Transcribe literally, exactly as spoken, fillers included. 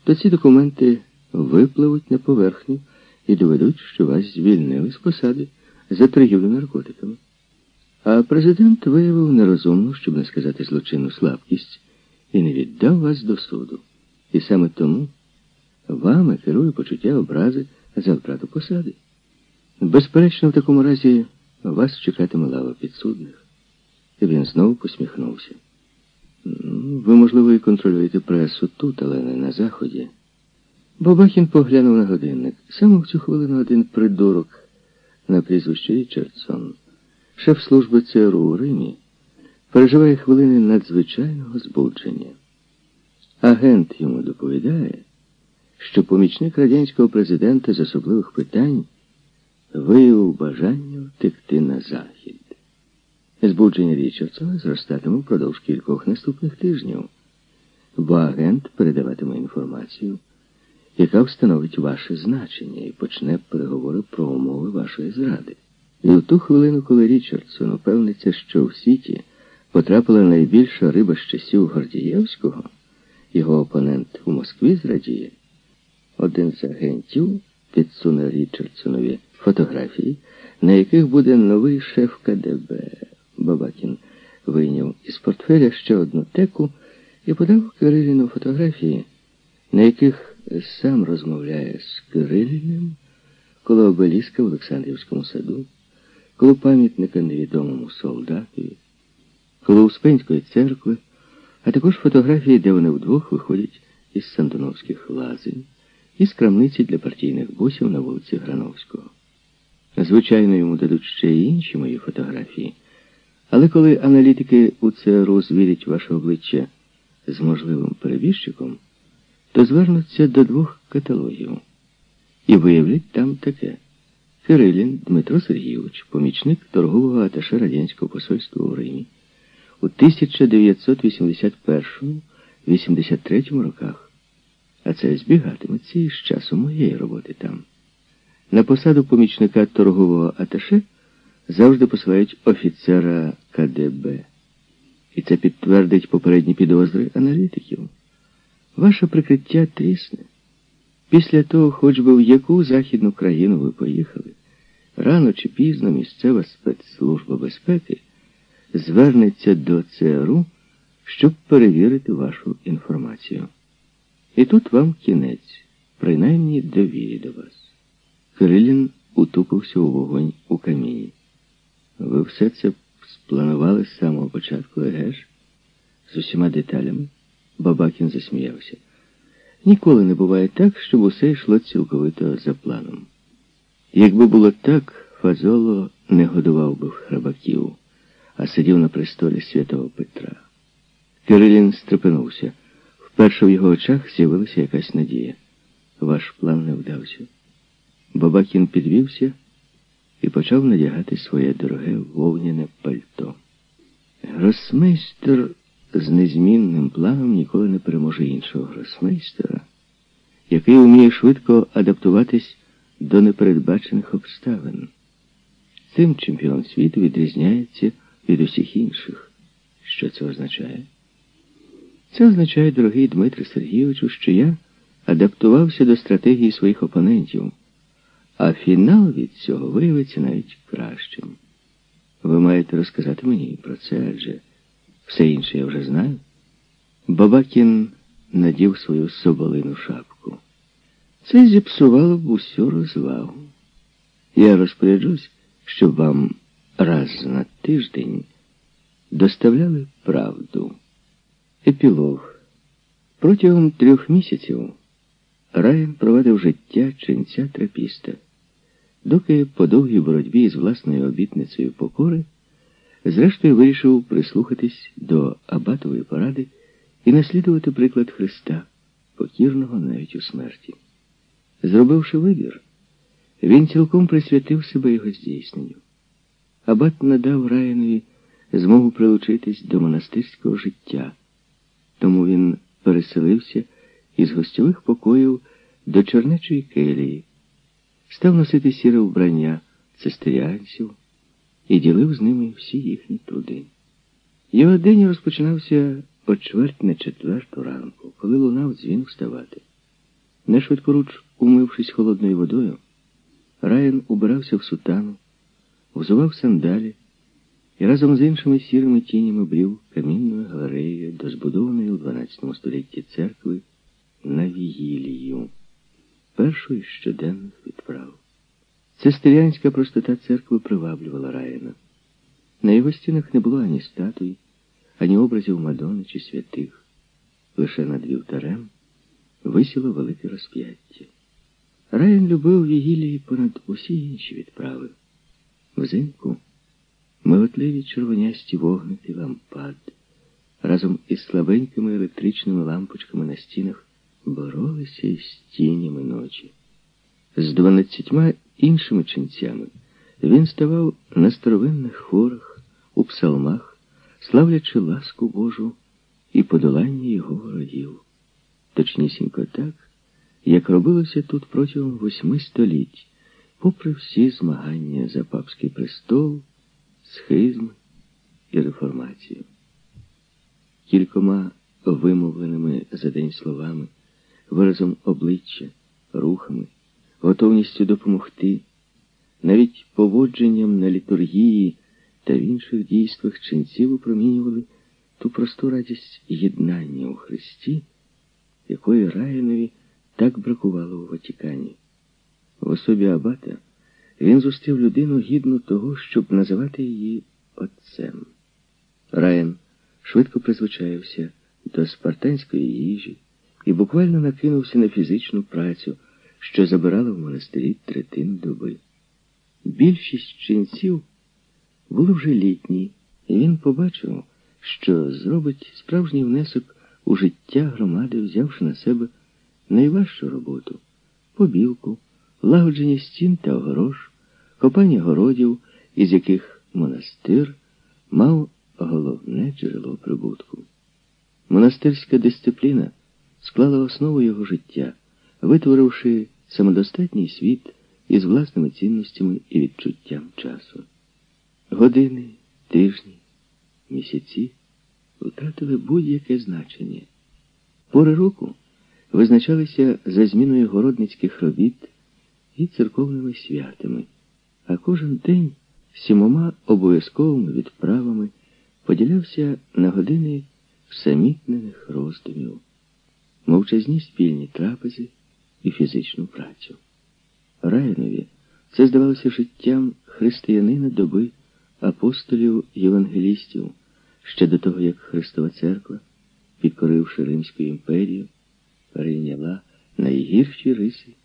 то ці документи випливуть на поверхню і доведуть, що вас звільнили з посади за торгівлю наркотиками. А президент виявив нерозумну, щоб не сказати злочинну слабкість, і не віддав вас до суду. І саме тому вами керує почуття образи за втрату посади. Безперечно, в такому разі вас чекатиме лава підсудних. І він знову посміхнувся. Ви, можливо, і контролюєте пресу тут, але не на Заході. Бабахін поглянув на годинник. Саме в цю хвилину один придурок на прізвище Річардсон, шеф служби ЦРУ у Римі, переживає хвилини надзвичайного збудження. Агент йому доповідає, що помічник радянського президента з особливих питань виявив бажання втекти на Захід. Збудження Річардсона зростатиме впродовж кількох наступних тижнів, бо агент передаватиме інформацію, яка встановить ваше значення і почне переговори про умови вашої зради. І в ту хвилину, коли Річардсон упевниться, що в сіті потрапила найбільша риба з часів Гордієвського, його опонент у Москві зрадіє. Один з агентів підсуне Річардсонові фотографії, на яких буде новий шеф КДБ. Бабакін вийняв із портфеля ще одну теку і подав Кириліну фотографії, на яких сам розмовляє з Кириліним коло обеліска в Олександрівському саду, коло пам'ятника невідомому солдатові, коло Успенської церкви, а також фотографії, де вони вдвох виходять із Сандуновських лазень, із крамниці для партійних бусів на вулиці Грановського. Звичайно, йому дадуть ще й інші мої фотографії, але коли аналітики у ЦРУ звірять ваше обличчя з можливим перебіжчиком, то звернуться до двох каталогів і виявлять там таке. Кирилін Дмитро Сергійович, помічник торгового аташе радянського посольства у Римі, у тисяча дев'ятсот вісімдесят першому — вісімдесят третьому роках. А це збігатиметься із часу моєї роботи там. На посаду помічника торгового аташе завжди посилають офіцера КДБ. І це підтвердить попередні підозри аналітиків. Ваше прикриття трісне. Після того, хоч би в яку західну країну ви поїхали, рано чи пізно місцева спецслужба безпеки звернеться до ЦРУ, щоб перевірити вашу інформацію. І тут вам кінець, принаймні довірі до вас. Кирилін утупився у вогонь у каміні. Ви все це спланували з самого початку, еге ж? З усіма деталями? Бабакін засміявся. Ніколи не буває так, щоб усе йшло цілковито за планом. Якби було так, Фазоло не годував би храбаків, а сидів на престолі святого Петра. Кирилін стрепенувся. Вперше в його очах з'явилася якась надія. Ваш план не вдався. Бабакін підвівся і почав надягати своє дороге вовняне пальто. Гросмейстер з незмінним планом ніколи не переможе іншого гросмейстера, який вміє швидко адаптуватись до непередбачених обставин. Цим чемпіон світу відрізняється від усіх інших. Що це означає? Це означає, дорогий Дмитре Сергійовичу, що я адаптувався до стратегії своїх опонентів, а фінал від цього виявиться навіть кращим. Ви маєте розказати мені про це, адже все інше я вже знаю. Бабакін надів свою соболину шапку. Це зіпсувало б усю розвагу. Я розпоряджусь, щоб вам раз на тиждень доставляли правду. Епілог. Протягом трьох місяців Райан провадив життя ченця-трапіста, доки по довгій боротьбі з власною обітницею покори зрештою вирішив прислухатись до абатової поради і наслідувати приклад Христа, покірного навіть у смерті. Зробивши вибір, він цілком присвятив себе його здійсненню. Абат надав Райанові змогу прилучитись до монастирського життя, тому він переселився із гостьових покоїв до чернечої келії, став носити сіре вбрання цистеріанців і ділив з ними всі їхні труди. Його день розпочинався о чверть на четверту ранку, коли лунав дзвін вставати. Нешвидкоруч умившись холодною водою, Райан убирався в сутану, взував сандалі і разом з іншими сірими тінями брів камінною галереєю до збудованої у дванадцятому столітті церкви на Вігілію, першої з щоденних відправ. Цистеріанська простота церкви приваблювала Райана. На його стінах не було ані статуй, ані образів Мадони чи святих. Лише над вівтарем висіло велике розп'яття. Райан любив Вігілії понад усі інші відправи. Взимку миготливі червонясті вогники лампад разом із слабенькими електричними лампочками на стінах боролися із тінями ночі. З дванадцятьма іншими ченцями він ставав на старовинних хорах, у псалмах, славлячи ласку Божу і подолання його ворогів. Точнісінько так, як робилося тут протягом восьми століть, попри всі змагання за папський престол, схизми і реформацію. Кількома вимовленими за день словами, виразом обличчя, рухами, готовністю допомогти, навіть поводженням на літургії та в інших дійствах ченці випромінювали ту просту радість єднання у Христі, якої Райанові так бракувало у Ватикані. В особі абата він зустрів людину гідну того, щоб називати її отцем. Райан швидко призвичаївся до спартанської їжі і буквально накинувся на фізичну працю, що забирала в монастирі третину доби. Більшість ченців були вже літні, і він побачив, що зробить справжній внесок у життя громади, взявши на себе найважчу роботу – побілку, лагодження стін та огорож, копання городів, із яких монастир мав головне джерело прибутку. Монастирська дисципліна склала основу його життя, витворивши самодостатній світ із власними цінностями і відчуттям часу. Години, тижні, місяці втратили будь-яке значення. Пори року визначалися за зміною городницьких робіт і церковними святами, а кожен день сімома обов'язковими відправами поділявся на години всамітнених роздумів, мовчазні спільні трапези і фізичну працю. Райанові це здавалося життям християнина доби апостолів-євангелістів, ще до того, як Христова Церква, підкоривши Римську імперію, перейняла найгірші риси